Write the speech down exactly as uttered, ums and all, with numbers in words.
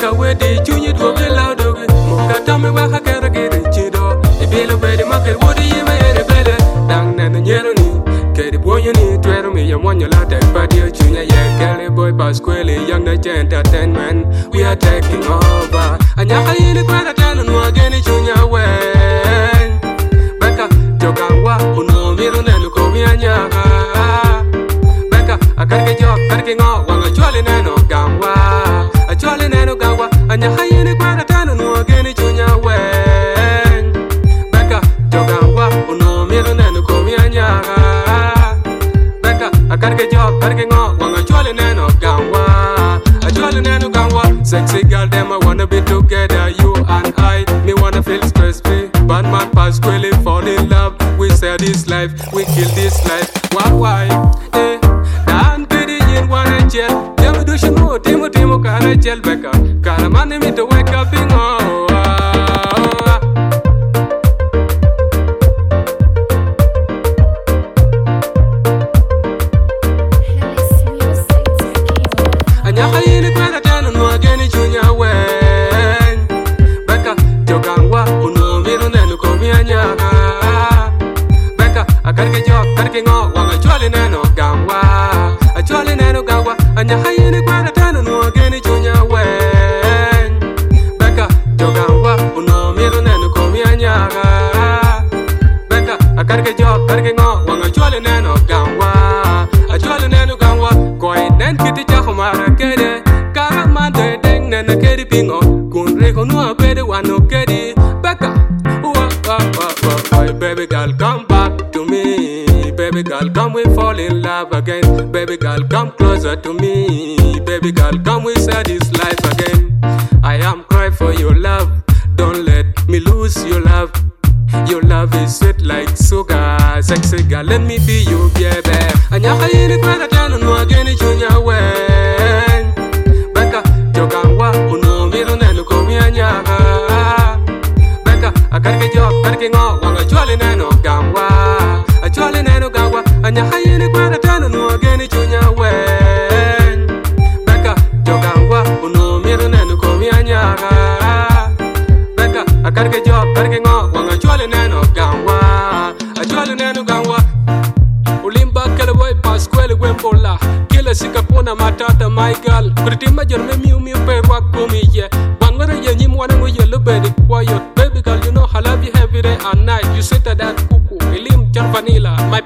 Baka wedi chunyi dwoge laudoge Muka tome waka kera gere chido Ibilo bedi make wudi yime ere bele Dang nene nyero ni Kedi bonyo ni twero mi ya monyo la tek padio chunya ye Kelly boy Pasquale young night entertainment We are taking over Anyaka yini kweda tenu nwa geni chunya wen Beka jokangwa uno miru nenu komi anyaka Beka akarke jok karke ngo wanga chwali neno gangwa Achwali neno gangwa Anyaka yini kweda tenu nwa geni chunya wen Beka jokangwa uno miru nenu komi anyaka Akarke job, karke ngo, wanga chwali neno gangwa Achwali neno gangwa Sexy girl, them I wanna be together You and I, me wanna feel stress-free Bad man Pasquale fall in love We sell this life, we kill this life Why, why, eh Dan kiri yin wana chel Demu dushin mo, timu timu kana chel beka Kana mani me to wake up in oh Anyaka yini kweda tenu nwa geni chunya wen Beka jokangwa uno miru nenu komi anyaka Beka akarke jok karke ngo wanga chwali neno gangwa Achwali neno gangwa Anyaka yini kweda tenu nwa geni chunya wen Beka jokangwa uno miru nenu komi anyaka Beka akarke jok karke ngo wanga chwali neno gangwa Achwali neno gangwa Koi nen kiti chako mara kede Kara mande deng nena kedi pingo Kun reko nua pede wano kedi Beka Uwa wa wa wa wa Baby girl come back to me Baby girl come we fall in love again Baby girl come closer to me Baby girl come we share this life again I am crying for your love Don't let me lose your love Your love is sweet like sugar Sexy girl let me be you baby Anyaka yini kweda tenu nwa geni chunya wen Beka jokangwa uno miru nenu komi anyaka Beka akarke jok karke ngo wanga chwali neno gangwa Achwali neno gangwa Anyaka yini kweda tenu nwa geni chunya wen Beka jokangwa uno miru nenu komi anyaka Beka akarke jok karke ngo wanga chwali neno gangwa Achwali neno gangwa Ulimba kele boy Pasquale wembola Kila sikapona matata my girl Kuritima jorme miu miu perwa kumi ye Bangare ye nyimu wana nguye lubedi quiet Baby girl you know I love you every day and night You sit at that kuku Ilim chan vanilla My